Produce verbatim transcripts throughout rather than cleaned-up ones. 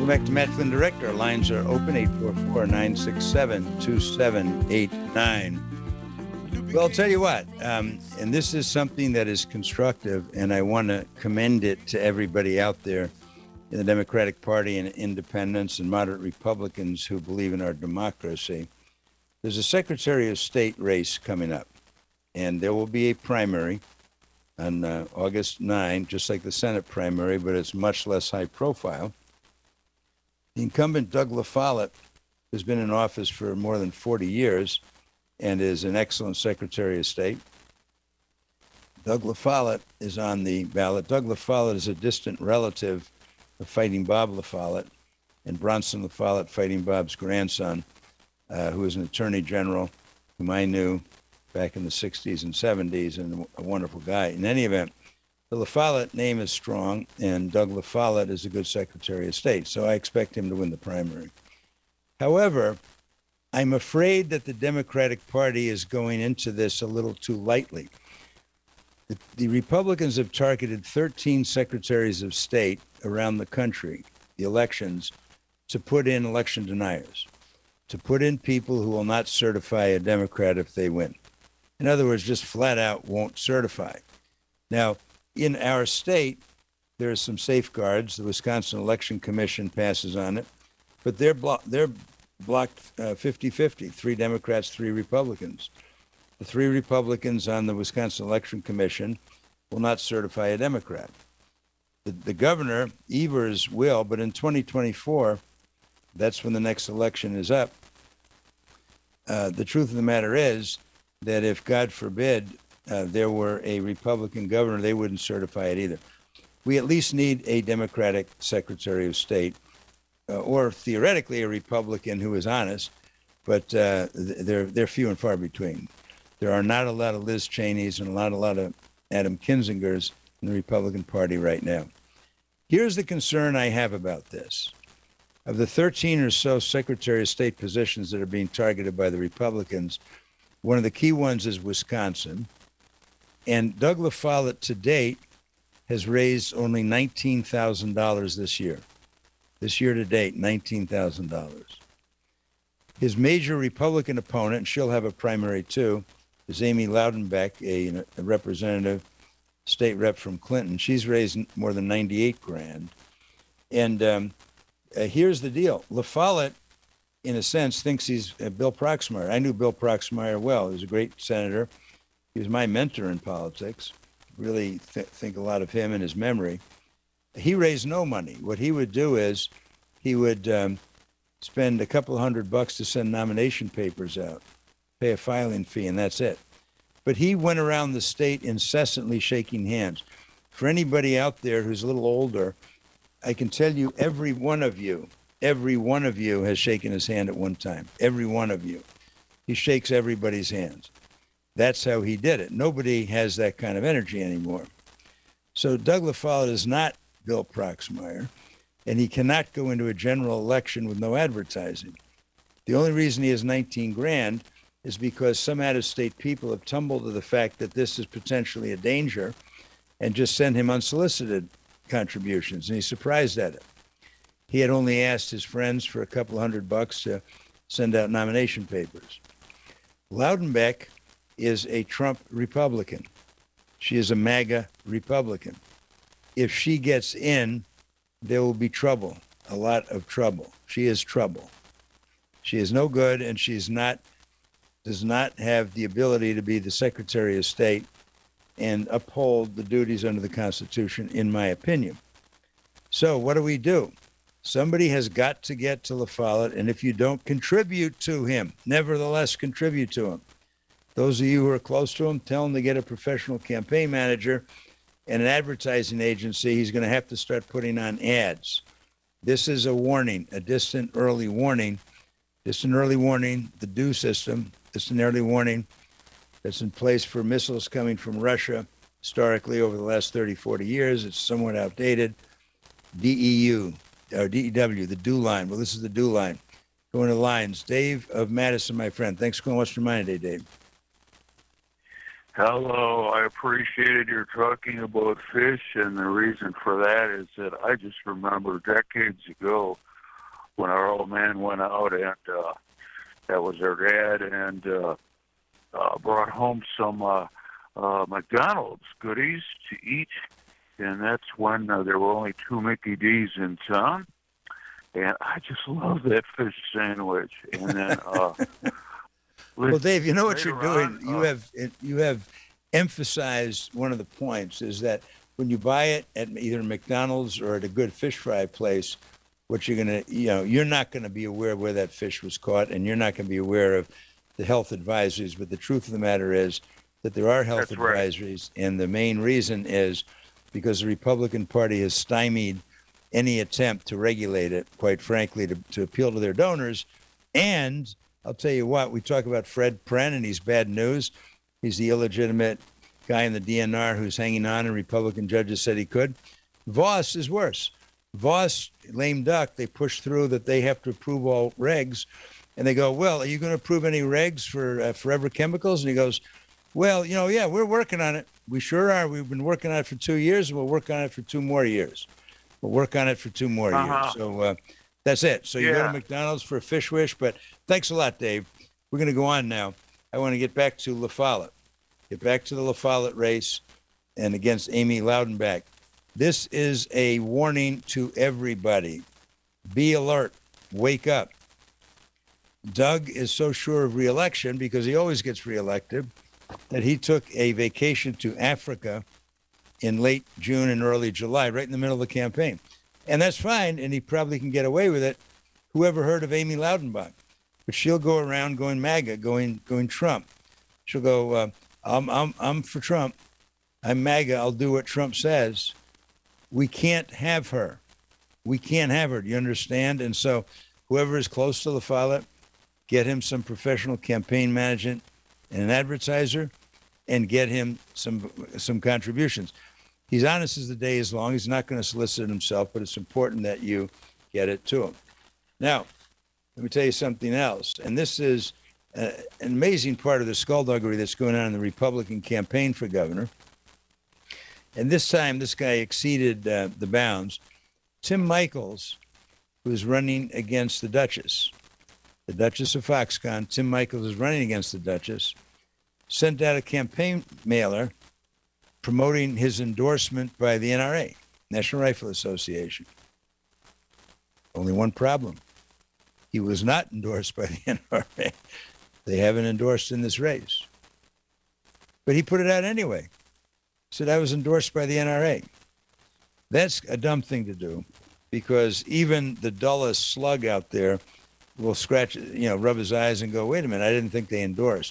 Welcome back to Matt Flynn Direct. Our lines are open, eight four four, nine six seven, two seven eight nine. Well, I'll tell you what, um, and this is something that is constructive, and I want to commend it to everybody out there in the Democratic Party and independents and moderate Republicans who believe in our democracy. There's a Secretary of State race coming up, and there will be a primary on uh, August ninth, just like the Senate primary, but it's much less high profile. The incumbent, Doug LaFollette, who's been in office for more than forty years and is an excellent Secretary of State. Doug LaFollette is on the ballot. Doug LaFollette is a distant relative of Fighting Bob LaFollette and Bronson LaFollette, Fighting Bob's grandson, uh, who is an attorney general whom I knew back in the sixties and seventies, and a wonderful guy. In any event, the LaFollette name is strong, and Doug LaFollette is a good Secretary of State, so I expect him to win the primary. However, I'm afraid that the Democratic Party is going into this a little too lightly. The, the Republicans have targeted thirteen secretaries of state around the country, the elections, to put in election deniers, to put in people who will not certify a Democrat if they win. In other words, just flat out won't certify. Now, in our state, there are some safeguards. The Wisconsin Election Commission passes on it, but they're, blo- they're blocked uh, fifty-fifty, three Democrats, three Republicans. The three Republicans on the Wisconsin Election Commission will not certify a Democrat. The, the governor, Evers, will, but in twenty twenty-four, that's when the next election is up. Uh, the truth of the matter is that if, God forbid, uh, there were a Republican governor, they wouldn't certify it either. We at least need a Democratic Secretary of State, uh, or theoretically a Republican who is honest, but uh, they're they're few and far between. There are not a lot of Liz Cheneys and a lot, a lot of Adam Kinzingers in the Republican Party right now. Here's the concern I have about this. Of the thirteen or so Secretary of State positions that are being targeted by the Republicans, one of the key ones is Wisconsin. And Doug LaFollette to date has raised only nineteen thousand dollars this year. This year to date, nineteen thousand dollars. His major Republican opponent, and she'll have a primary too, is Amy Loudenbeck, a, a representative, state rep from Clinton. She's raised more than ninety-eight grand. And um, uh, here's the deal. LaFollette, in a sense, thinks he's uh, Bill Proxmire. I knew Bill Proxmire well. He was a great senator. He was my mentor in politics. Really th- think a lot of him and his memory. He raised no money. What he would do is he would um, spend a couple hundred bucks to send nomination papers out, pay a filing fee, and that's it. But he went around the state incessantly shaking hands. For anybody out there who's a little older, I can tell you every one of you, every one of you has shaken his hand at one time. Every one of you. He shakes everybody's hands. That's how he did it. Nobody has that kind of energy anymore. So Doug LaFollette is not Bill Proxmire, and he cannot go into a general election with no advertising. The only reason he has nineteen grand is because some out-of-state people have tumbled to the fact that this is potentially a danger and just send him unsolicited contributions, and he's surprised at it. He had only asked his friends for a couple hundred bucks to send out nomination papers. Loudenbeck is a Trump Republican. She is a MAGA Republican. If she gets in, there will be trouble, a lot of trouble. She is trouble. She is no good, and she's not, does not have the ability to be the Secretary of State and uphold the duties under the Constitution, in my opinion. So what do we do? Somebody has got to get to LaFollette, and if you don't contribute to him, nevertheless contribute to him. Those of you who are close to him, tell him to get a professional campaign manager and an advertising agency. He's going to have to start putting on ads. This is a warning, a distant early warning. Distant early warning, the D U system, distant early warning that's in place for missiles coming from Russia historically over the last thirty, forty years. It's somewhat outdated. D E U, or D E W, the D U line. Well, this is the D U line. Going to lines. Dave of Madison, my friend. Thanks for calling Western Mind today, Dave. Hello, I appreciated your talking about fish, and the reason for that is that I just remember decades ago when our old man went out, and uh, that was their dad, and uh, uh, brought home some uh, uh, McDonald's goodies to eat, and that's when uh, there were only two Mickey D's in town, and I just love that fish sandwich. And then, uh, well, Dave, you know what you're doing. On, you uh, have you have emphasized one of the points is that when you buy it at either McDonald's or at a good fish fry place, what you're gonna, you know, you're not gonna be aware of where that fish was caught, and you're not gonna be aware of the health advisories. But the truth of the matter is that there are health That's right. advisories, and the main reason is because the Republican Party has stymied any attempt to regulate it, quite frankly, to, to appeal to their donors. And I'll tell you what, we talk about Fred Pren, and he's bad news. He's the illegitimate guy in the D N R who's hanging on, and Republican judges said he could. Voss is worse. Voss, lame duck, they push through that they have to approve all regs. And they go, well, are you going to approve any regs for uh, Forever Chemicals? And he goes, well, you know, yeah, we're working on it. We sure are. We've been working on it for two years, and we'll work on it for two more years. We'll work on it for two more Uh-huh. years. So uh, that's it. So you go Yeah. to McDonald's for a fish wish. But thanks a lot, Dave. We're going to go on now. I want to get back to La Follette. Get back to the La Follette race and against Amy Loudenback. This is a warning to everybody. Be alert. Wake up. Doug is so sure of reelection because he always gets reelected that he took a vacation to Africa in late June and early July, right in the middle of the campaign. And that's fine, and he probably can get away with it. Whoever heard of Amy Loudenbach? But she'll go around going MAGA, going going Trump. She'll go, uh, I'm, I'm, I'm for Trump. I'm MAGA. I'll do what Trump says. We can't have her. We can't have her. Do you understand? And so whoever is close to La Follette, get him some professional campaign management and an advertiser, and get him some some contributions. He's honest as the day is long. He's not going to solicit himself, but it's important that you get it to him. Now, let me tell you something else. And this is uh, an amazing part of the skullduggery that's going on in the Republican campaign for governor. And this time, this guy exceeded uh, the bounds. Tim Michels, who is running against the Duchess, the Duchess of Foxconn, Tim Michels is running against the Duchess, sent out a campaign mailer promoting his endorsement by the N R A, National Rifle Association. Only one problem. He was not endorsed by the N R A. They haven't endorsed in this race. But he put it out anyway. He said, I was endorsed by the N R A. That's a dumb thing to do because even the dullest slug out there will scratch, you know, rub his eyes and go, wait a minute, I didn't think they endorsed.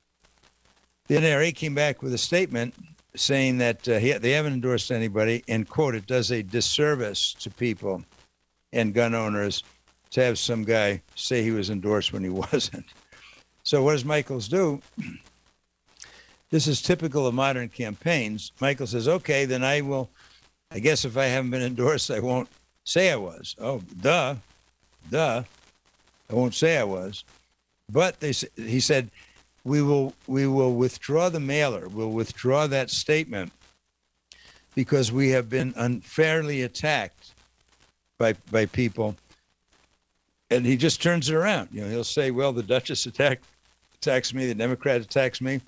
The N R A came back with a statement saying that uh, he, they haven't endorsed anybody, and, quote, it does a disservice to people and gun owners to have some guy say he was endorsed when he wasn't. So what does Michels do? This is typical of modern campaigns. Michael says, okay, then I will, I guess if I haven't been endorsed, I won't say I was. Oh, duh, duh. I won't say I was. But they, he said, we will we will withdraw the mailer. We'll withdraw that statement because we have been unfairly attacked by by people. And he just turns it around. You know, he'll say, well, the Duchess attack, attacks me, the Democrat attacks me,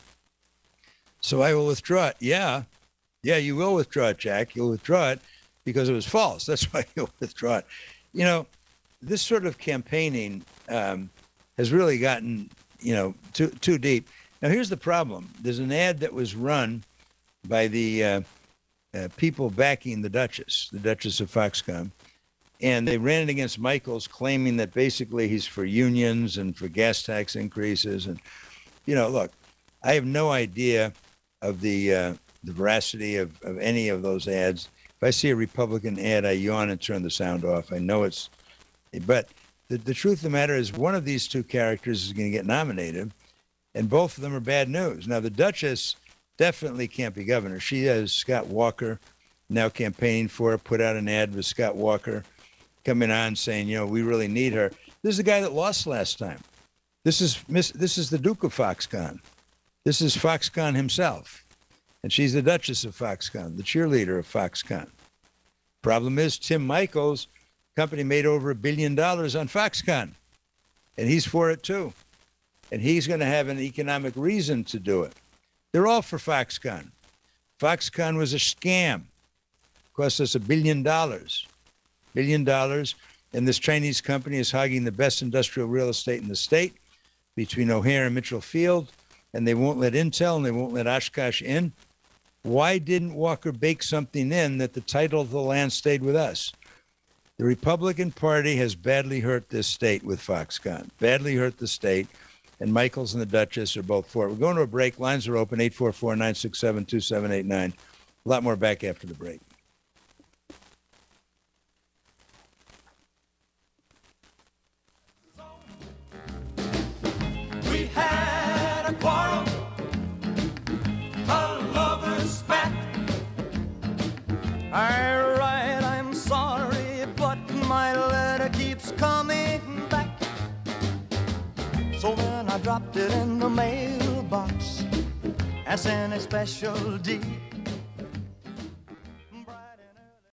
so I will withdraw it. Yeah, yeah, you will withdraw it, Jack. You'll withdraw it because it was false. That's why you'll withdraw it. You know, this sort of campaigning um, has really gotten, you know, too too deep. Now, here's the problem. There's an ad that was run by the uh, uh, people backing the Duchess, the Duchess of Foxconn, and they ran it against Michels, claiming that basically he's for unions and for gas tax increases. And, you know, look, I have no idea of the uh, the veracity of, of any of those ads. If I see a Republican ad, I yawn and turn the sound off. I know it's, but the, the truth of the matter is one of these two characters is going to get nominated, and both of them are bad news. Now, the Duchess definitely can't be governor. She has Scott Walker now campaigning for her, put out an ad with Scott Walker coming on saying, you know, we really need her. This is the guy that lost last time. This is Miss. This is the Duke of Foxconn. This is Foxconn himself. And she's the Duchess of Foxconn, the cheerleader of Foxconn. Problem is, Tim Michels Company made over a billion dollars on Foxconn, and he's for it too. And he's going to have an economic reason to do it. They're all for Foxconn. Foxconn was a scam. Cost us a billion dollars. Billion dollars. And this Chinese company is hogging the best industrial real estate in the state between O'Hare and Mitchell Field. And they won't let Intel and they won't let Oshkosh in. Why didn't Walker bake something in that the title of the land stayed with us? The Republican Party has badly hurt this state with Foxconn. Badly hurt the state. And Michaels and the Duchess are both for it. We're going to a break. Lines are open, eight four four, nine six seven, two seven eight nine. A lot more back after the break. We had a quarrel, a lover's spat. All right, I'm sorry, but my letter keeps coming back. So then I dropped it in the mailbox as in a special deed.